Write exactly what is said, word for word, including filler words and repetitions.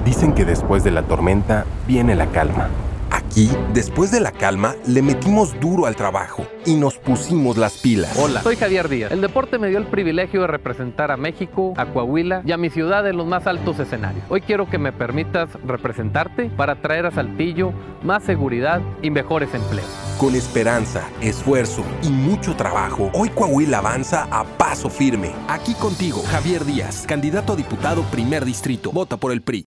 Dicen que después de la tormenta viene la calma. Aquí, después de la calma, le metimos duro al trabajo y nos pusimos las pilas. Hola, soy Javier Díaz. El deporte me dio el privilegio de representar a México, a Coahuila y a mi ciudad en los más altos escenarios. Hoy quiero que me permitas representarte para traer a Saltillo más seguridad y mejores empleos. Con esperanza, esfuerzo y mucho trabajo, hoy Coahuila avanza a paso firme. Aquí contigo, Javier Díaz, candidato a diputado primer distrito. Vota por el P R I.